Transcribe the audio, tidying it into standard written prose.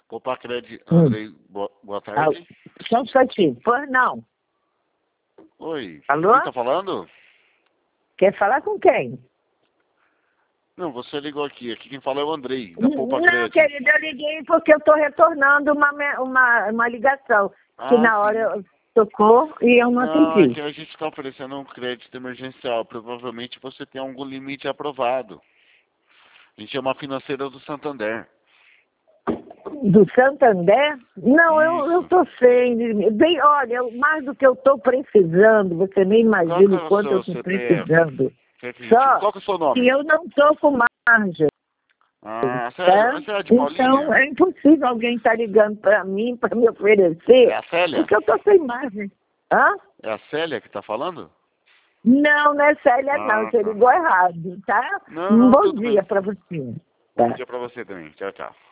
Poupa-Cred, Andrei, boa tarde. Só um instantinho. Pois não. Oi. Alô? Quem tá falando? Quer falar com quem? Não, você ligou aqui. Aqui quem fala é o Andrei, da Poupa-Cred. Não, querido, eu liguei porque eu estou retornando uma ligação. Que na hora tocou e eu não Não, é atendi. que a gente está oferecendo um crédito emergencial. Provavelmente você tem algum limite aprovado. A gente é uma financeira do Santander. Do Santander? Não, eu Isso. estou sem. Bem, olha, mais do que eu estou precisando, você nem imagina o quanto eu estou precisando. Qual que é o seu nome? Que eu não estou com margem. Ah, Tá? você é de Paulinha? Então, é impossível alguém estar ligando para mim para me oferecer. É a Célia? Porque eu estou sem margem. Hã? É a Célia que está falando? Não, não é Célia, não. Você Tá. ligou errado, tá? Não, Um bom tudo dia bem. para você. Bom Tá? dia para você também. Tchau, tchau.